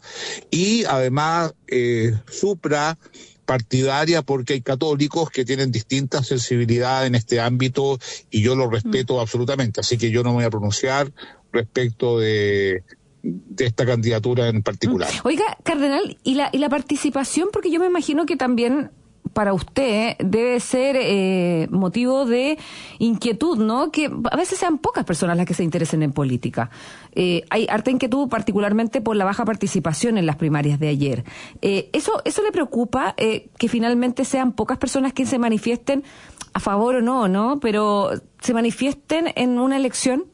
Y además eh, supra partidaria porque hay católicos que tienen distintas sensibilidades en este ámbito y yo lo respeto uh-huh. absolutamente. Así que yo no me voy a pronunciar respecto de de esta candidatura en particular. Oiga, cardenal, ¿y la, y la participación? Porque yo me imagino que también para usted debe ser eh, motivo de inquietud, ¿no? Que a veces sean pocas personas las que se interesen en política. Eh, hay harta inquietud, particularmente por la baja participación en las primarias de ayer. Eh, ¿eso, eso le preocupa, eh, que finalmente sean pocas personas que se manifiesten a favor o no, ¿no? Pero se manifiesten en una elección?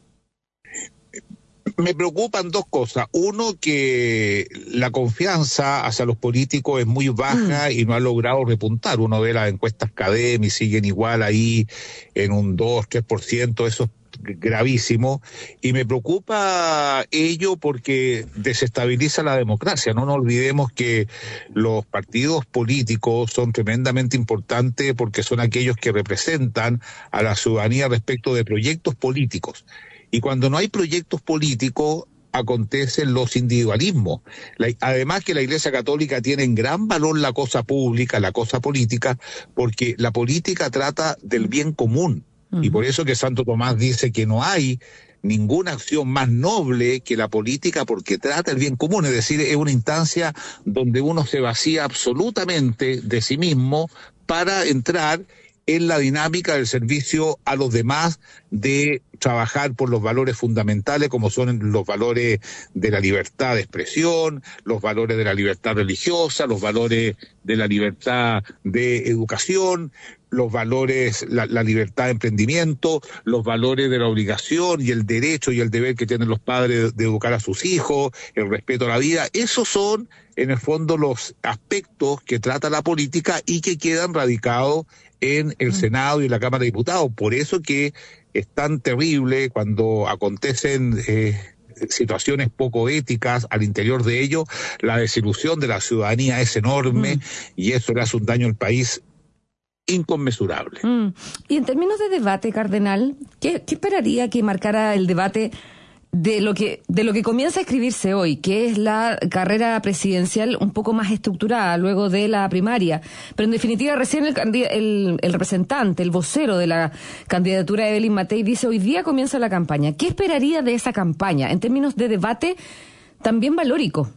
Me preocupan dos cosas. Uno, que la confianza hacia los políticos es muy baja mm. y no ha logrado repuntar. Uno ve las encuestas Cadem y siguen igual ahí en un dos, tres por ciento, eso es gravísimo. Y me preocupa ello porque desestabiliza la democracia. No nos olvidemos que los partidos políticos son tremendamente importantes porque son aquellos que representan a la ciudadanía respecto de proyectos políticos. Y cuando no hay proyectos políticos, acontecen los individualismos. La, además que la Iglesia Católica tiene en gran valor la cosa pública, la cosa política, porque la política trata del bien común. Uh-huh. Y por eso que Santo Tomás dice que no hay ninguna acción más noble que la política porque trata el bien común. Es decir, es una instancia donde uno se vacía absolutamente de sí mismo para entrar en la dinámica del servicio a los demás, de trabajar por los valores fundamentales como son los valores de la libertad de expresión, los valores de la libertad religiosa, los valores de la libertad de educación, los valores, la, la libertad de emprendimiento, los valores de la obligación y el derecho y el deber que tienen los padres de educar a sus hijos, el respeto a la vida. Esos son, en el fondo, los aspectos que trata la política y que quedan radicados en el Senado y en la Cámara de Diputados. Por eso que es tan terrible cuando acontecen eh, situaciones poco éticas al interior de ellos. La desilusión de la ciudadanía es enorme mm. y eso le hace un daño al país inconmensurable. Mm. Y en términos de debate, Cardenal, ¿qué, qué esperaría que marcara el debate de lo que de lo que comienza a escribirse hoy, que es la carrera presidencial un poco más estructurada luego de la primaria? Pero en definitiva, recién el, el, el representante, el vocero de la candidatura de Evelyn Matei dice: hoy día comienza la campaña. ¿Qué esperaría de esa campaña en términos de debate también valórico?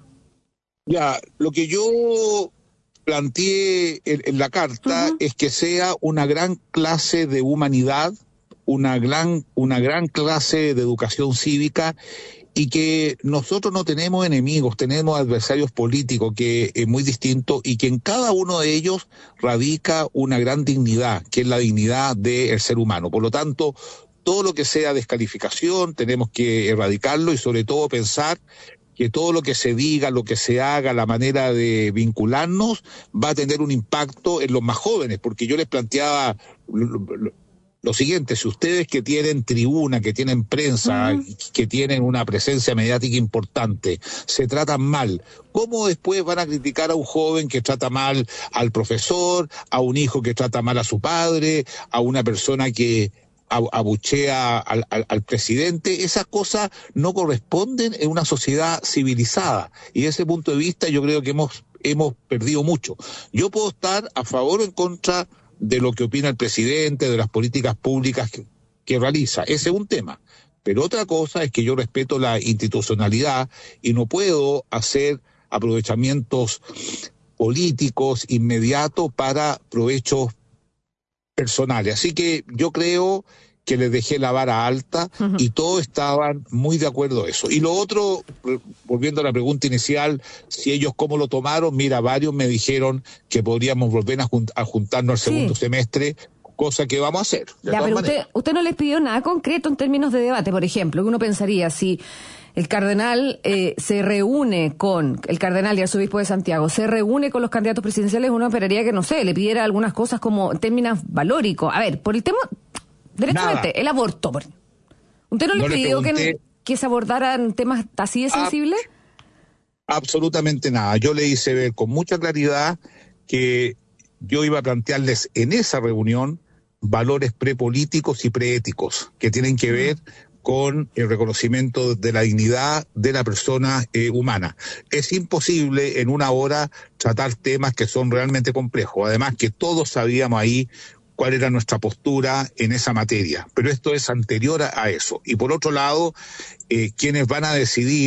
Ya, lo que yo planteé en, en la carta uh-huh. es que sea una gran clase de humanidad, una gran, una gran clase de educación cívica, y que nosotros no tenemos enemigos, tenemos adversarios políticos, que es muy distinto, y que en cada uno de ellos radica una gran dignidad, que es la dignidad del ser humano. Por lo tanto, todo lo que sea descalificación tenemos que erradicarlo, y sobre todo pensar que todo lo que se diga, lo que se haga, la manera de vincularnos, va a tener un impacto en los más jóvenes, porque yo les planteaba lo siguiente: si ustedes que tienen tribuna, que tienen prensa, uh-huh. que tienen una presencia mediática importante, se tratan mal, ¿cómo después van a criticar a un joven que trata mal al profesor, a un hijo que trata mal a su padre, a una persona que abuchea al, al, al presidente? Esas cosas no corresponden en una sociedad civilizada, y desde ese punto de vista yo creo que hemos, hemos perdido mucho. Yo puedo estar a favor o en contra de lo que opina el presidente, de las políticas públicas que, que realiza. Ese es un tema. Pero otra cosa es que yo respeto la institucionalidad y no puedo hacer aprovechamientos políticos inmediatos para provechos personales. Así que yo creo que les dejé la vara alta uh-huh. y todos estaban muy de acuerdo a eso. Y lo otro, volviendo a la pregunta inicial, si ellos cómo lo tomaron, mira, varios me dijeron que podríamos volver a, junt- a juntarnos al segundo sí. semestre, cosa que vamos a hacer. Ya, pero usted, usted no les pidió nada concreto en términos de debate, por ejemplo. Uno pensaría, si el cardenal eh, se reúne con, el cardenal y arzobispo de Santiago, se reúne con los candidatos presidenciales, uno esperaría que, no sé, le pidiera algunas cosas como en términos valóricos. A ver, por el tema, directamente, Nada. el aborto. ¿Usted no, no le pidió que, que se abordaran temas así de sensibles? Ab- absolutamente nada. Yo le hice ver con mucha claridad que yo iba a plantearles en esa reunión valores prepolíticos y preéticos que tienen que ver con el reconocimiento de la dignidad de la persona eh, humana. Es imposible en una hora tratar temas que son realmente complejos, además que todos sabíamos ahí cuál era nuestra postura en esa materia, pero esto es anterior a, a eso. Y por otro lado, eh, quienes van a decidir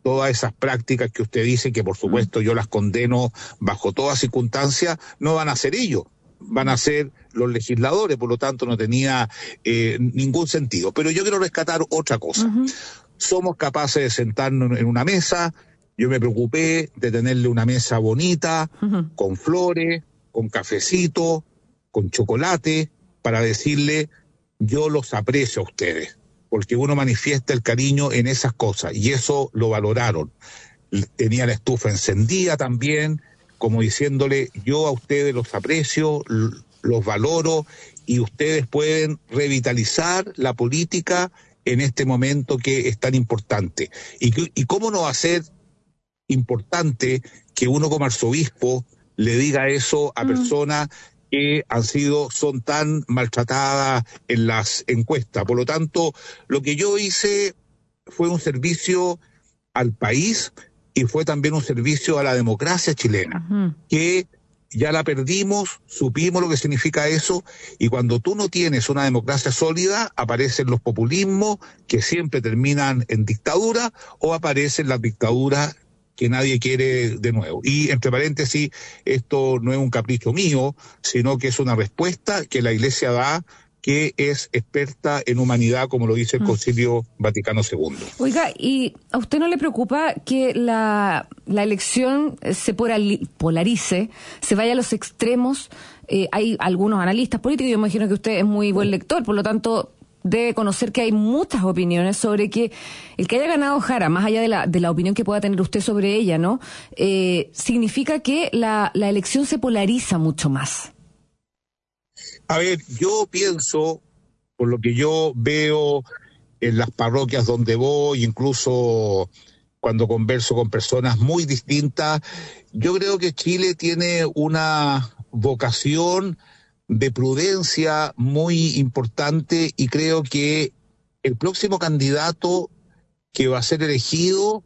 todas esas prácticas que usted dice, que por supuesto yo las condeno bajo toda circunstancia, no van a ser ellos, van a ser los legisladores, por lo tanto no tenía eh, ningún sentido. Pero yo quiero rescatar otra cosa. Uh-huh. Somos capaces de sentarnos en una mesa. Yo me preocupé de tenerle una mesa bonita, uh-huh, con flores, con cafecito, con chocolate, para decirle, yo los aprecio a ustedes, porque uno manifiesta el cariño en esas cosas, y eso lo valoraron. Tenía la estufa encendida también, como diciéndole, yo a ustedes los aprecio, los valoro, y ustedes pueden revitalizar la política en este momento que es tan importante. Y, y cómo no va a ser importante que uno como arzobispo le diga eso a mm. personas que han sido, son tan maltratadas en las encuestas. Por lo tanto, lo que yo hice fue un servicio al país y fue también un servicio a la democracia chilena, uh-huh, que ya la perdimos, supimos lo que significa eso, y cuando tú no tienes una democracia sólida, aparecen los populismos que siempre terminan en dictadura, o aparecen las dictaduras que nadie quiere de nuevo. Y entre paréntesis, esto no es un capricho mío, sino que es una respuesta que la Iglesia da, que es experta en humanidad, como lo dice el Concilio mm. Vaticano segundo. Oiga, ¿y a usted no le preocupa que la, la elección se polarice, se vaya a los extremos? Eh, hay algunos analistas políticos, yo me imagino que usted es muy buen lector, por lo tanto debe conocer que hay muchas opiniones sobre que el que haya ganado Jara, más allá de la, de la opinión que pueda tener usted sobre ella, ¿no? Eh, significa que la, la elección se polariza mucho más. A ver, yo pienso, por lo que yo veo en las parroquias donde voy, incluso cuando converso con personas muy distintas, yo creo que Chile tiene una vocación de prudencia muy importante, y creo que el próximo candidato que va a ser elegido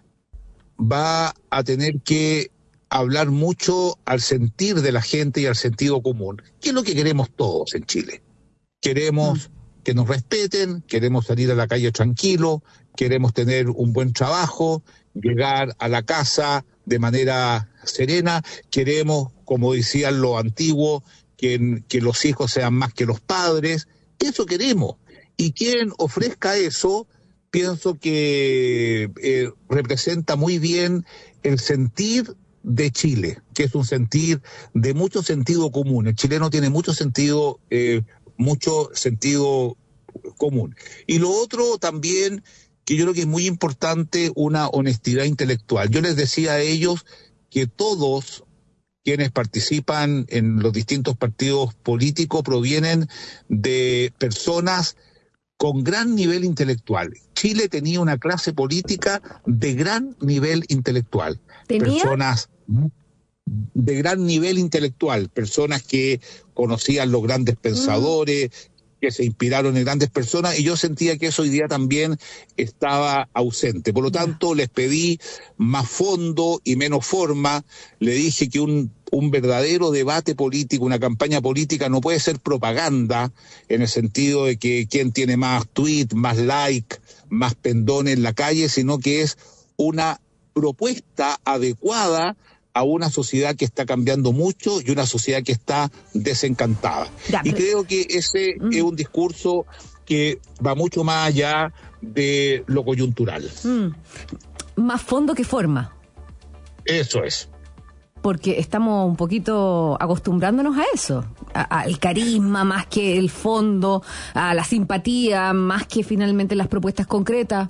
va a tener que hablar mucho al sentir de la gente y al sentido común, que es lo que queremos todos en Chile. Queremos mm. que nos respeten, queremos salir a la calle tranquilo, queremos tener un buen trabajo, llegar a la casa de manera serena, queremos, como decían los antiguos, que, que los hijos sean más que los padres. Eso queremos. Y quien ofrezca eso, pienso que eh, representa muy bien el sentir de Chile, que es un sentir de mucho sentido común. El chileno tiene mucho sentido, eh, mucho sentido común. Y lo otro también, que yo creo que es muy importante, una honestidad intelectual. Yo les decía a ellos que todos quienes participan en los distintos partidos políticos provienen de personas con gran nivel intelectual. Chile tenía una clase política de gran nivel intelectual. ¿Tenía? Personas de gran nivel intelectual, personas que conocían los grandes pensadores, mm. que se inspiraron en grandes personas, y yo sentía que eso hoy día también estaba ausente. Por lo tanto, les pedí más fondo y menos forma. Le dije que un, un verdadero debate político, una campaña política, no puede ser propaganda, en el sentido de que quién tiene más tweet, más like, más pendones en la calle, sino que es una propuesta adecuada a una sociedad que está cambiando mucho y una sociedad que está desencantada. Ya, y creo que ese mm. es un discurso que va mucho más allá de lo coyuntural. Mm. Más fondo que forma. Eso es. Porque estamos un poquito acostumbrándonos a eso, al carisma más que el fondo, a la simpatía más que finalmente las propuestas concretas.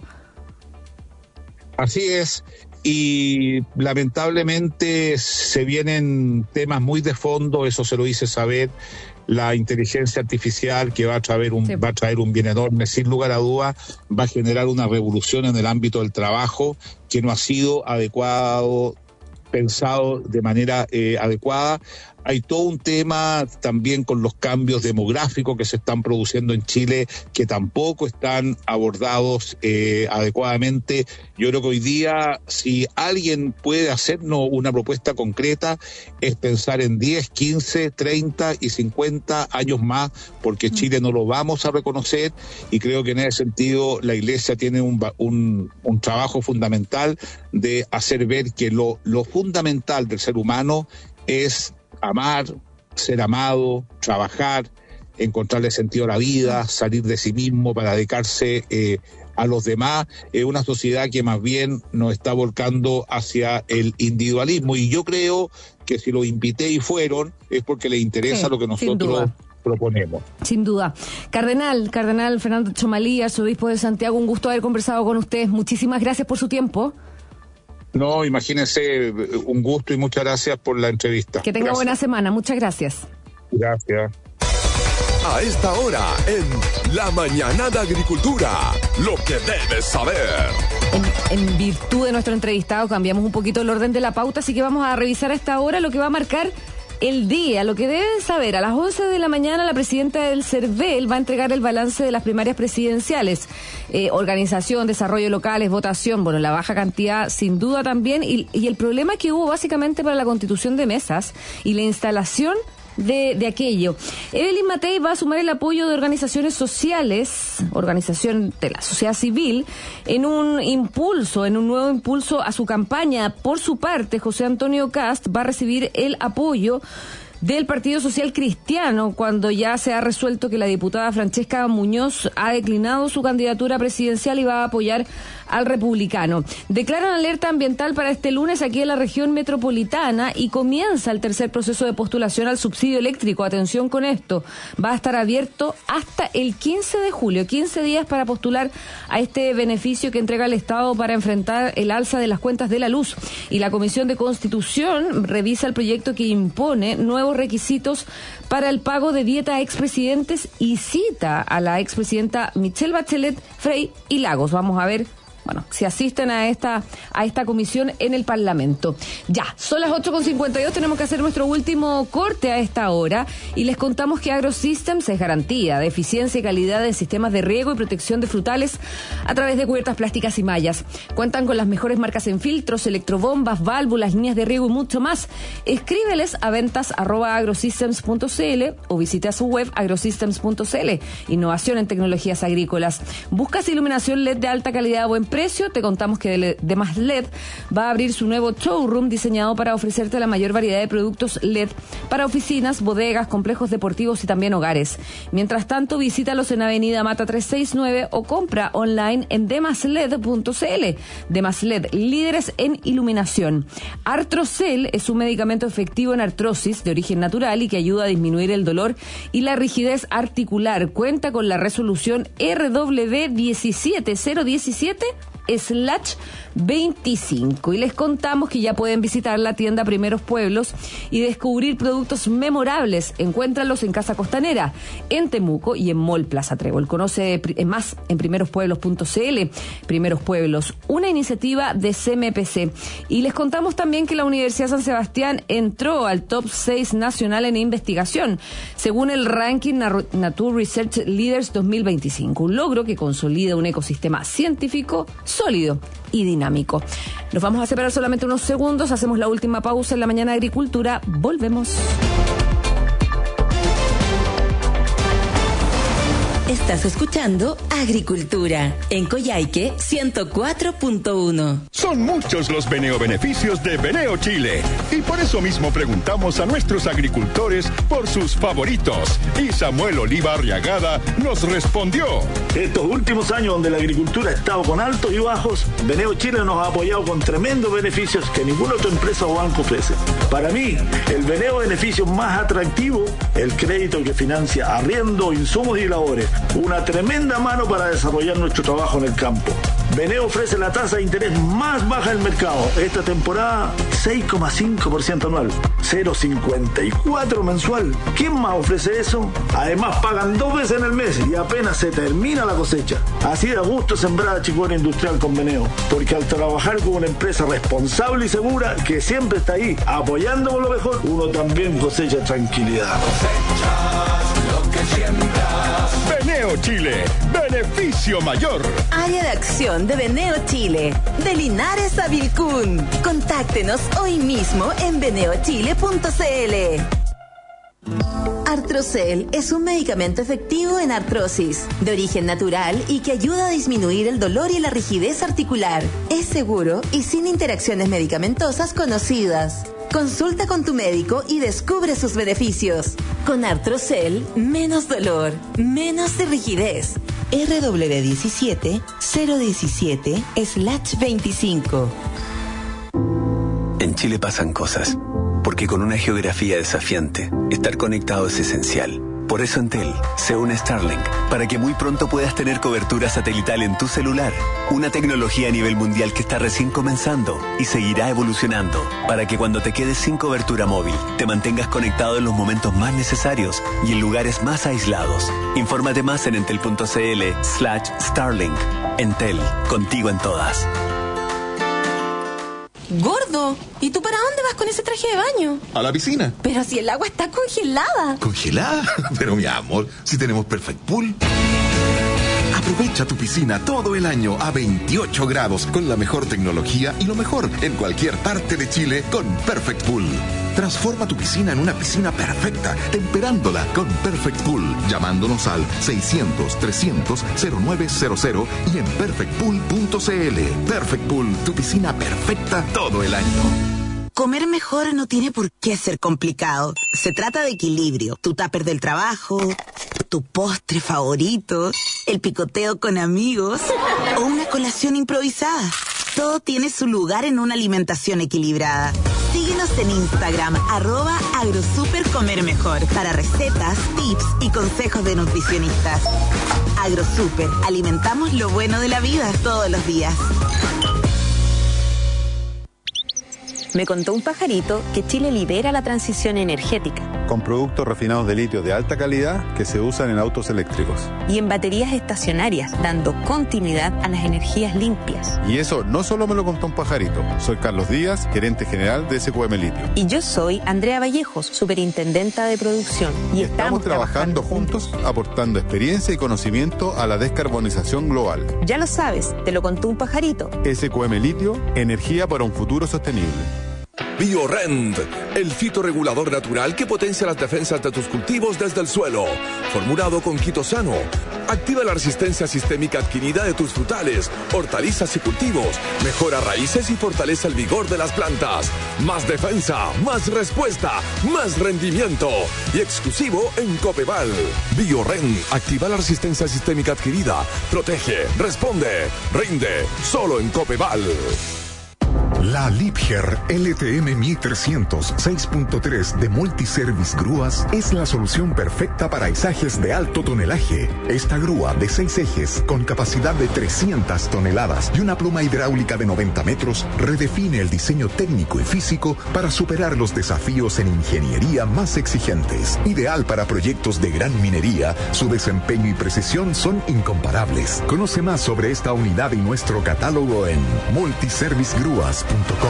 Así es. Y lamentablemente se vienen temas muy de fondo, eso se lo hice saber, la inteligencia artificial, que va a traer un, sí. va a traer un bien enorme, sin lugar a dudas, va a generar una revolución en el ámbito del trabajo que no ha sido adecuado, pensado de manera eh, adecuada. hay todo un tema también con los cambios demográficos que se están produciendo en Chile, que tampoco están abordados eh, adecuadamente. Yo creo que hoy día, si alguien puede hacernos una propuesta concreta, es pensar en diez, quince, treinta y cincuenta años más, porque Chile no lo vamos a reconocer, y creo que en ese sentido la Iglesia tiene un, un, un trabajo fundamental de hacer ver que lo, lo fundamental del ser humano es amar, ser amado, trabajar, encontrarle sentido a la vida, salir de sí mismo para dedicarse eh, a los demás. Es una sociedad que más bien nos está volcando hacia el individualismo, y yo creo que si los invité y fueron es porque les interesa sí, lo que nosotros proponemos. Sin duda. Cardenal, Cardenal Fernando Chomalí, arzobispo de Santiago, un gusto haber conversado con usted. Muchísimas gracias por su tiempo. No, imagínense, un gusto y muchas gracias por la entrevista. Que tenga gracias. Buena semana, muchas gracias. Gracias. A esta hora, en La Mañana de Agricultura, lo que debes saber. En, en virtud de nuestro entrevistado, cambiamos un poquito el orden de la pauta, así que vamos a revisar a esta hora lo que va a marcar el día. Lo que deben saber: a las once de la mañana la presidenta del CERVEL va a entregar el balance de las primarias presidenciales. Eh, organización, desarrollo locales, votación, bueno, la baja cantidad sin duda también, y, y el problema que hubo básicamente para la constitución de mesas y la instalación de, de aquello. Evelyn Matei va a sumar el apoyo de organizaciones sociales, organización de la sociedad civil, en un impulso, en un nuevo impulso a su campaña. Por su parte, José Antonio Kast va a recibir el apoyo del Partido Social Cristiano cuando ya se ha resuelto que la diputada Francesca Muñoz ha declinado su candidatura presidencial y va a apoyar al republicano. Declaran alerta ambiental para este lunes aquí en la región metropolitana y comienza el tercer proceso de postulación al subsidio eléctrico. Atención con esto, va a estar abierto hasta el quince de julio, quince días para postular a este beneficio que entrega el Estado para enfrentar el alza de las cuentas de la luz. Y la Comisión de Constitución revisa el proyecto que impone nuevos requisitos para el pago de dieta a expresidentes y cita a la expresidenta Michelle Bachelet, Frey y Lagos. Vamos a ver, bueno, si asisten a esta a esta comisión en el Parlamento. Ya, son las ocho con cincuenta y dos, tenemos que hacer nuestro último corte a esta hora y les contamos que AgroSystems es garantía de eficiencia y calidad en sistemas de riego y protección de frutales a través de cubiertas plásticas y mallas. Cuentan con las mejores marcas en filtros, electrobombas, válvulas, líneas de riego y mucho más. Escríbeles a ventas arroba agrosystems punto cl o visita su web agrosystems punto cl. Innovación en tecnologías agrícolas. ¿Buscas iluminación L E D de alta calidad a buen precio? Te contamos que Demás L E D va a abrir su nuevo showroom diseñado para ofrecerte la mayor variedad de productos L E D para oficinas, bodegas, complejos deportivos y también hogares. Mientras tanto, visítalos en Avenida Mata trescientos sesenta y nueve o compra online en demasled punto cl. Demás L E D, líderes en iluminación. Artrocel es un medicamento efectivo en artrosis de origen natural y que ayuda a disminuir el dolor y la rigidez articular. Cuenta con la resolución R W diecisiete cero diecisiete slash veinticinco. Y les contamos que ya pueden visitar la tienda Primeros Pueblos y descubrir productos memorables. Encuéntralos en Casa Costanera, en Temuco y en Mall Plaza Trébol. Conoce más en primeros pueblos punto cl. Primeros Pueblos, una iniciativa de C M P C. Y les contamos también que la Universidad San Sebastián entró al top seis nacional en investigación, según el ranking Nature Research Leaders dos mil veinticinco. Un logro que consolida un ecosistema científico sólido y dinámico. Nos vamos a separar solamente unos segundos, hacemos la última pausa en la mañana de Agricultura, volvemos. Estás escuchando Agricultura en Coyhaique ciento cuatro punto uno. Son muchos los Beneo-beneficios de Beneo Chile y por eso mismo preguntamos a nuestros agricultores por sus favoritos y Samuel Oliva Arriagada nos respondió: estos últimos años donde la agricultura ha estado con altos y bajos, Beneo Chile nos ha apoyado con tremendos beneficios que ninguna otra empresa o banco ofrece. Para mí, el Beneo-beneficio más atractivo, el crédito que financia arriendo, insumos y labores. Una tremenda mano para desarrollar nuestro trabajo en el campo. Beneo ofrece la tasa de interés más baja del mercado. Esta temporada, seis coma cinco por ciento anual, cero coma cincuenta y cuatro mensual. ¿Quién más ofrece eso? Además, pagan dos veces en el mes y apenas se termina la cosecha. Así da gusto sembrar chicoria industrial con Beneo, porque al trabajar con una empresa responsable y segura que siempre está ahí apoyando por lo mejor, uno también cosecha tranquilidad. Lo que siembras. Beneo Chile, beneficio mayor. Área de acción de Beneo Chile, de Linares a Vilcún. Contáctenos hoy mismo en beneo chile punto c l. Artrocel es un medicamento efectivo en artrosis, de origen natural y que ayuda a disminuir el dolor y la rigidez articular. Es seguro y sin interacciones medicamentosas conocidas. Consulta con tu médico y descubre sus beneficios. Con Artrocel, menos dolor, menos de rigidez. R W diecisiete cero diecisiete slash veinticinco. En Chile pasan cosas, porque con una geografía desafiante, estar conectado es esencial. Por eso Entel se une a Starlink, para que muy pronto puedas tener cobertura satelital en tu celular. Una tecnología a nivel mundial que está recién comenzando y seguirá evolucionando, para que cuando te quedes sin cobertura móvil, te mantengas conectado en los momentos más necesarios y en lugares más aislados. Infórmate más en entel.cl slash Starlink. Entel, contigo en todas. Gordo, ¿y tú para dónde vas con ese traje de baño? A la piscina. Pero si el agua está congelada. ¿Congelada? Pero mi amor, si tenemos Perfect Pool. Aprovecha tu piscina todo el año a veintiocho grados con la mejor tecnología y lo mejor en cualquier parte de Chile con Perfect Pool. Transforma tu piscina en una piscina perfecta, temperándola con Perfect Pool, llamándonos al seiscientos, trescientos, cero nueve cero cero y en perfect pool punto c l. Perfect Pool, tu piscina perfecta todo el año. Comer mejor no tiene por qué ser complicado. Se trata de equilibrio. Tu tupper del trabajo, tu postre favorito, el picoteo con amigos o una colación improvisada. Todo tiene su lugar en una alimentación equilibrada. Síguenos en Instagram, arroba agrosupercomermejor, para recetas, tips y consejos de nutricionistas. Agrosuper, alimentamos lo bueno de la vida todos los días. Me contó un pajarito que Chile lidera la transición energética. Con productos refinados de litio de alta calidad que se usan en autos eléctricos. Y en baterías estacionarias, dando continuidad a las energías limpias. Y eso no solo me lo contó un pajarito. Soy Carlos Díaz, gerente general de S Q M Litio. Y yo soy Andrea Vallejos, superintendenta de producción. Y, y estamos, estamos trabajando, trabajando juntos, aportando experiencia y conocimiento a la descarbonización global. Ya lo sabes, te lo contó un pajarito. S Q M Litio, energía para un futuro sostenible. BioRend, el fitorregulador natural que potencia las defensas de tus cultivos desde el suelo. Formulado con quitosano, activa la resistencia sistémica adquirida de tus frutales, hortalizas y cultivos, mejora raíces y fortalece el vigor de las plantas. Más defensa, más respuesta, más rendimiento. Y exclusivo en Copeval. BioRend activa la resistencia sistémica adquirida, protege, responde, rinde, solo en Copeval. La Liebherr L T M mil trescientos seis punto tres de Multiservice Grúas es la solución perfecta para izajes de alto tonelaje. Esta grúa de seis ejes con capacidad de trescientas toneladas y una pluma hidráulica de noventa metros redefine el diseño técnico y físico para superar los desafíos en ingeniería más exigentes. Ideal para proyectos de gran minería, su desempeño y precisión son incomparables. Conoce más sobre esta unidad y nuestro catálogo en multiservice grúas punto com.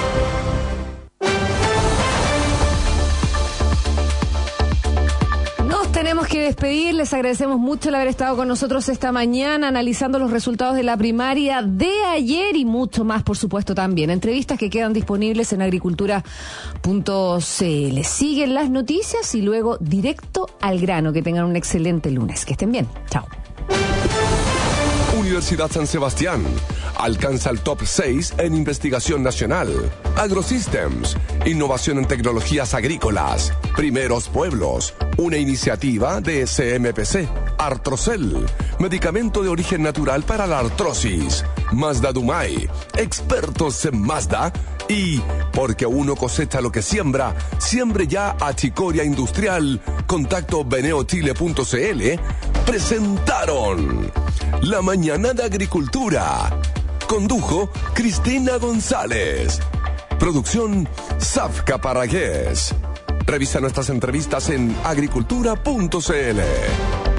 Nos tenemos que despedir. Les agradecemos mucho el haber estado con nosotros esta mañana analizando los resultados de la primaria de ayer y mucho más, por supuesto, también. Entrevistas que quedan disponibles en agricultura punto c l. Siguen las noticias y luego directo al grano. Que tengan un excelente lunes. Que estén bien. Chao. Universidad San Sebastián alcanza el top seis en investigación nacional. AgroSystems, innovación en tecnologías agrícolas. Primeros Pueblos, una iniciativa de S M P C. Artrocel, medicamento de origen natural para la artrosis. Mazda Dumay, expertos en Mazda. Y porque uno cosecha lo que siembra, siembre ya Achicoria Industrial. Contacto beneo chile punto c l. Presentaron La Mañana de Agricultura Condujo Cristina González. Producción Safka Parragués. Revisa nuestras entrevistas en agricultura punto c l.